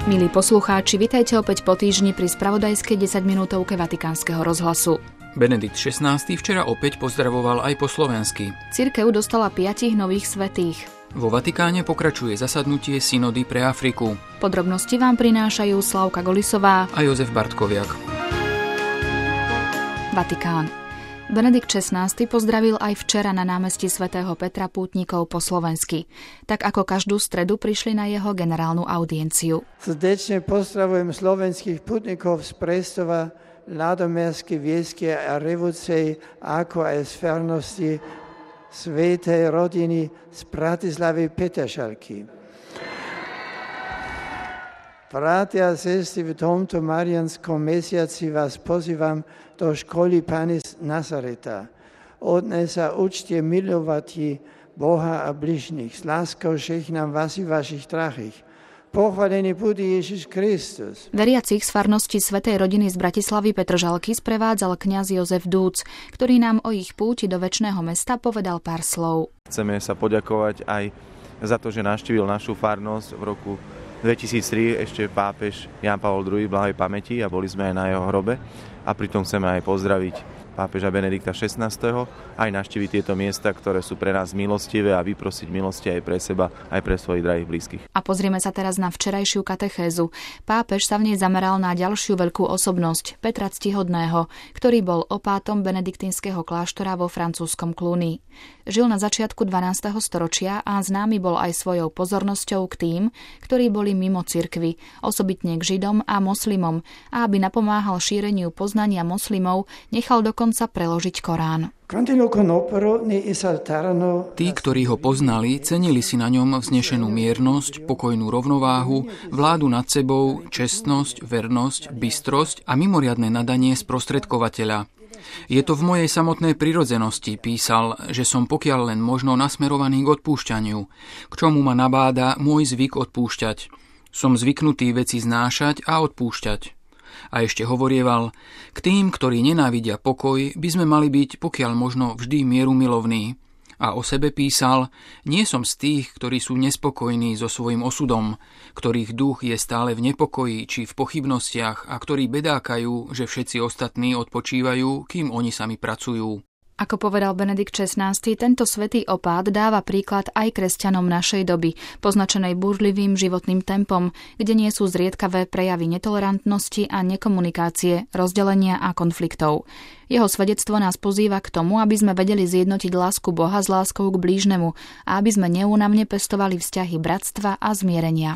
Milí poslucháči, vitajte opäť po týždni pri spravodajskej 10-minútovke Vatikánskeho rozhlasu. Benedikt XVI včera opäť pozdravoval aj po slovensky. Cirkev dostala 5 nových svätých. Vo Vatikáne pokračuje zasadnutie synody pre Afriku. Podrobnosti vám prinášajú Slavka Golisová a Jozef Bartkoviak. Vatikán. Benedikt XVI pozdravil aj včera na námestí svätého Petra pútnikov po slovensky. Tak ako každú stredu prišli na jeho generálnu audienciu. Srdečne pozdravujem slovenských pútnikov z Prestova, Ladomerskej, Vieskej a Revúcej, ako aj z farnosti svätej rodiny z Bratislavy Petržalky. Bratia a sestry, v tomto marianskom mesiaci vás pozývam do školy Pána z Nazareta. Od dnes sa učte milovať Boha a bližných. S láskou žehnám vás i vašich drahých. Pochválený bude Ježiš Kristus. Veriacich z farnosti svätej rodiny z Bratislavy Petržalky sprevádzal kňaz Jozef Dúc, ktorý nám o ich púti do večného mesta povedal pár slov. Chceme sa poďakovať aj za to, že navštívil našu farnosť v roku 2003 ešte pápež Ján Pavol II blahej pamäti a boli sme aj na jeho hrobe a pritom chceme aj pozdraviť pápeža Benedikta XVI. Aj navštíviť tieto miesta, ktoré sú pre nás milostivé a vyprosiť milosti aj pre seba, aj pre svojich drahých blízkych. A pozrieme sa teraz na včerajšiu katechézu. Pápež sa v nej zameral na ďalšiu veľkú osobnosť, Petra Ctihodného, ktorý bol opátom benediktínskeho kláštora vo francúzskom Cluny. Žil na začiatku 12. storočia a známy bol aj svojou pozornosťou k tým, ktorí boli mimo cirkvi, osobitne k Židom a moslimom, a aby napomáhal šíreniu poznania moslimov, nechal dokonca preložiť Korán. Tí, ktorí ho poznali, cenili si na ňom vznešenú miernosť, pokojnú rovnováhu, vládu nad sebou, čestnosť, vernosť, bystrosť a mimoriadne nadanie sprostredkovateľa. Je to v mojej samotnej prirodzenosti, písal, že som pokiaľ len možno nasmerovaný k odpúšťaniu, k čomu ma nabáda môj zvyk odpúšťať. Som zvyknutý veci znášať a odpúšťať. A ešte hovorieval, k tým, ktorí nenávidia pokoj, by sme mali byť pokiaľ možno vždy mierumilovní. A o sebe písal, nie som z tých, ktorí sú nespokojní so svojím osudom, ktorých duch je stále v nepokoji či v pochybnostiach a ktorí bedákajú, že všetci ostatní odpočívajú, kým oni sami pracujú. Ako povedal Benedikt XVI, tento svätý opát dáva príklad aj kresťanom našej doby, poznačenej búrlivým životným tempom, kde nie sú zriedkavé prejavy netolerantnosti a nekomunikácie, rozdelenia a konfliktov. Jeho svedectvo nás pozýva k tomu, aby sme vedeli zjednotiť lásku Boha s láskou k blížnemu a aby sme neúnavne pestovali vzťahy bratstva a zmierenia.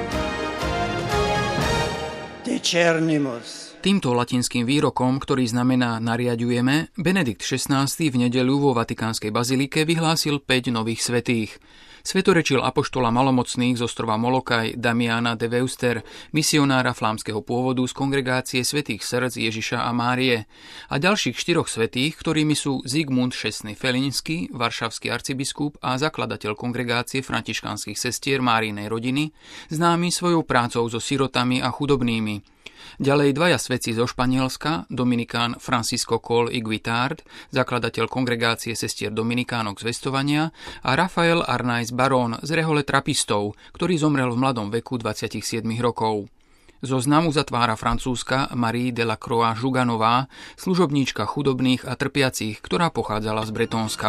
Týmto latinským výrokom, ktorý znamená nariaďujeme, Benedikt XVI v nedeľu vo Vatikánskej bazilike vyhlásil 5 nových svätých. Svetorečil apoštola malomocných z ostrova Molokaj Damiana de Veuster, misionára flámskeho pôvodu z kongregácie svätých srdc Ježiša a Márie, a ďalších 4 svätých, ktorými sú Zigmund Šestný Felinsky, varšavský arcibiskup a zakladateľ kongregácie františkánskych sestier Márinej rodiny, známy svojou prácou so sirotami a chudobnými. Ďalej 2 svätci zo Španielska, dominikán Francisco Coll y Guitard, zakladateľ kongregácie sestier dominikánok z Vestovania, a Rafael Arnaiz Barón z rehole trapistov, ktorý zomrel v mladom veku 27 rokov. Zoznam uzatvára francúzska Marie de la Croix Žuganová, služobníčka chudobných a trpiacich, ktorá pochádzala z Bretónska.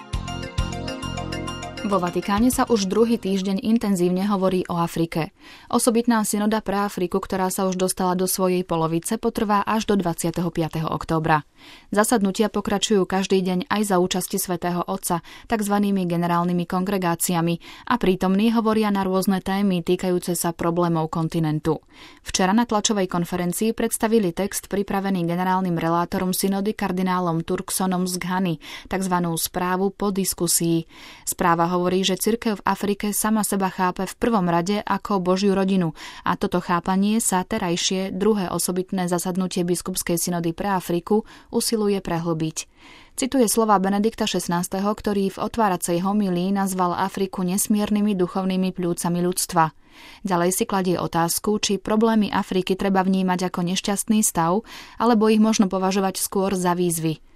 Vo Vatikáne sa už druhý týždeň intenzívne hovorí o Afrike. Osobitná synoda pre Afriku, ktorá sa už dostala do svojej polovice, potrvá až do 25. októbra. Zasadnutia pokračujú každý deň aj za účasti svätého Otca, takzvanými generálnymi kongregáciami, a prítomní hovoria na rôzne témy týkajúce sa problémov kontinentu. Včera na tlačovej konferencii predstavili text pripravený generálnym relátorom synody kardinálom Turksonom z Ghany, takzvanú správu po diskusii. Správa hovorí, že cirkev v Afrike sama seba chápe v prvom rade ako Božiu rodinu a toto chápanie sa terajšie druhé osobitné zasadnutie biskupskej synody pre Afriku usiluje prehlbiť. Cituje slova Benedikta XVI, ktorý v otváracej homílii nazval Afriku nesmiernymi duchovnými pľúcami ľudstva. Ďalej si kladie otázku, či problémy Afriky treba vnímať ako nešťastný stav, alebo ich možno považovať skôr za výzvy.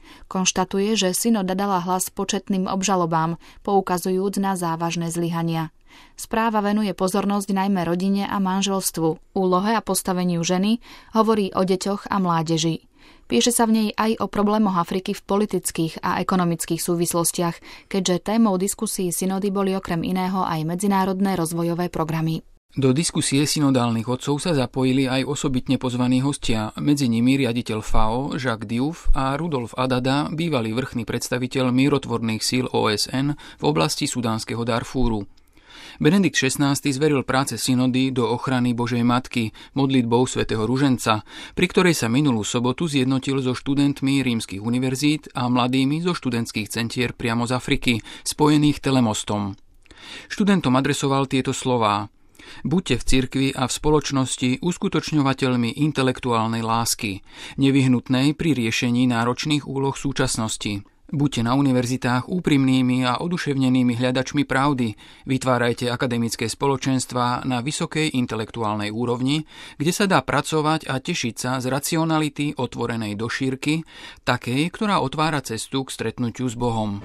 Konštatuje, že synoda dala hlas početným obžalobám, poukazujúc na závažné zlyhania. Správa venuje pozornosť najmä rodine a manželstvu, úlohe a postaveniu ženy, hovorí o deťoch a mládeži. Píše sa v nej aj o problémoch Afriky v politických a ekonomických súvislostiach, keďže témou diskusí synody boli okrem iného aj medzinárodné rozvojové programy. Do diskusie synodálnych otcov sa zapojili aj osobitne pozvaní hostia, medzi nimi riaditeľ FAO Jacques Diouf a Rudolf Adada, bývalý vrchný predstaviteľ mierotvorných síl OSN v oblasti sudánskeho Darfúru. Benedikt XVI zveril práce synody do ochrany Božej Matky modlitbou svätého Ruženca, pri ktorej sa minulú sobotu zjednotil so študentmi rímskych univerzít a mladými zo študentských centier priamo z Afriky, spojených telemostom. Študentom adresoval tieto slová: Buďte v cirkvi a v spoločnosti uskutočňovateľmi intelektuálnej lásky, nevyhnutnej pri riešení náročných úloh súčasnosti. Buďte na univerzitách úprimnými a oduševnenými hľadačmi pravdy, vytvárajte akademické spoločenstvá na vysokej intelektuálnej úrovni, kde sa dá pracovať a tešiť sa z racionality otvorenej do šírky, takej, ktorá otvára cestu k stretnutiu s Bohom.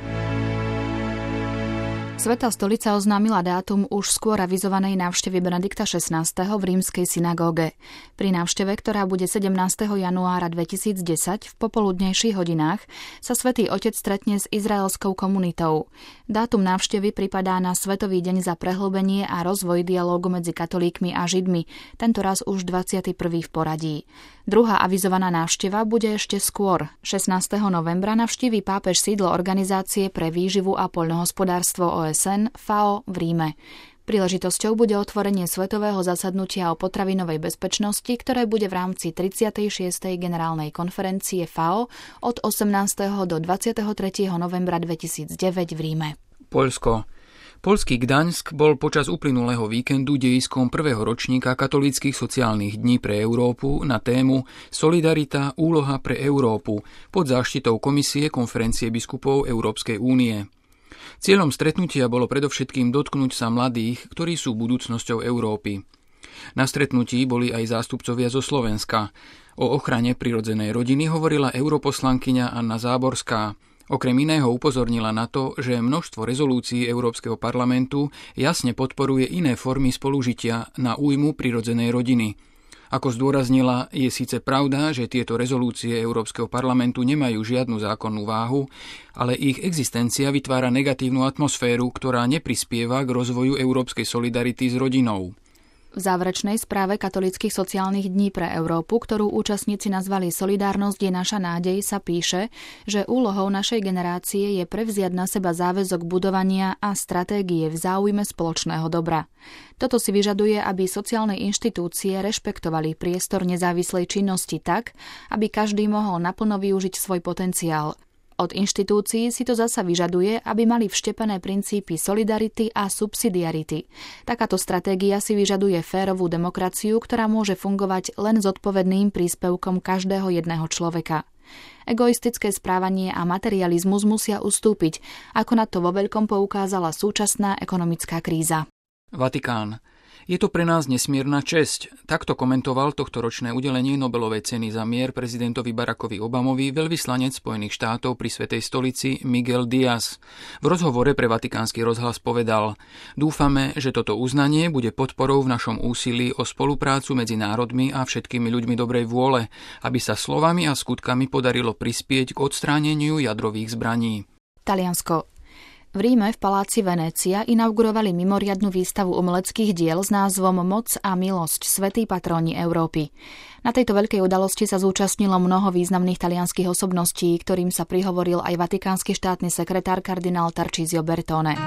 Svätá stolica oznámila dátum už skôr avizovanej návštevy Benedikta XVI. V rímskej synagóge. Pri návšteve, ktorá bude 17. januára 2010 v popoludnejších hodinách, sa Svätý Otec stretne s izraelskou komunitou. Dátum návštevy pripadá na Svetový deň za prehlbenie a rozvoj dialógu medzi katolíkmi a Židmi, tentoraz už 21. v poradí. Druhá avizovaná návšteva bude ešte skôr. 16. novembra navštíví pápež sídlo Organizácie pre výživu a poľnohospodárstvo OSN FAO v Ríme. Príležitosťou bude otvorenie svetového zasadnutia o potravinovej bezpečnosti, ktoré bude v rámci 36. generálnej konferencie FAO od 18. do 23. novembra 2009 v Ríme. Poľsko. Poľský Gdaňsk bol počas uplynulého víkendu dejiskom prvého ročníka katolíckych sociálnych dní pre Európu na tému Solidarita, úloha pre Európu pod záštitou Komisie konferencie biskupov Európskej únie. Cieľom stretnutia bolo predovšetkým dotknúť sa mladých, ktorí sú budúcnosťou Európy. Na stretnutí boli aj zástupcovia zo Slovenska. O ochrane prirodzenej rodiny hovorila europoslankyňa Anna Záborská. Okrem iného upozornila na to, že množstvo rezolúcií Európskeho parlamentu jasne podporuje iné formy spolužitia na újmu prirodzenej rodiny. Ako zdôraznila, je síce pravda, že tieto rezolúcie Európskeho parlamentu nemajú žiadnu zákonnú váhu, ale ich existencia vytvára negatívnu atmosféru, ktorá neprispieva k rozvoju európskej solidarity s rodinou. V záverečnej správe katolíckych sociálnych dní pre Európu, ktorú účastníci nazvali Solidárnosť je naša nádej, sa píše, že úlohou našej generácie je prevziať na seba záväzok budovania a stratégie v záujme spoločného dobra. Toto si vyžaduje, aby sociálne inštitúcie rešpektovali priestor nezávislej činnosti tak, aby každý mohol naplno využiť svoj potenciál. Od inštitúcií si to zasa vyžaduje, aby mali vštepené princípy solidarity a subsidiarity. Takáto stratégia si vyžaduje férovú demokraciu, ktorá môže fungovať len s odpovedným príspevkom každého jedného človeka. Egoistické správanie a materializmus musia ustúpiť, ako na to vo veľkom poukázala súčasná ekonomická kríza. Vatikán. Je to pre nás nesmierna česť. Takto komentoval tohtoročné udelenie Nobelovej ceny za mier prezidentovi Barackovi Obamovi veľvyslanec Spojených štátov pri Svätej stolici Miguel Díaz. V rozhovore pre Vatikánsky rozhlas povedal: Dúfame, že toto uznanie bude podporou v našom úsilí o spoluprácu medzi národmi a všetkými ľuďmi dobrej vôle, aby sa slovami a skutkami podarilo prispieť k odstráneniu jadrových zbraní. Taliansko. V Ríme v paláci Venécia inaugurovali mimoriadnu výstavu umeleckých diel s názvom Moc a milosť, svätí patróni Európy. Na tejto veľkej udalosti sa zúčastnilo mnoho významných talianskych osobností, ktorým sa prihovoril aj vatikánsky štátny sekretár kardinál Tarcísio Bertone.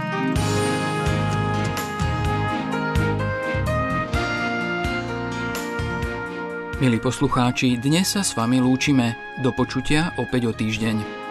Milí poslucháči, dnes sa s vami lúčime. Do počutia opäť o týždeň.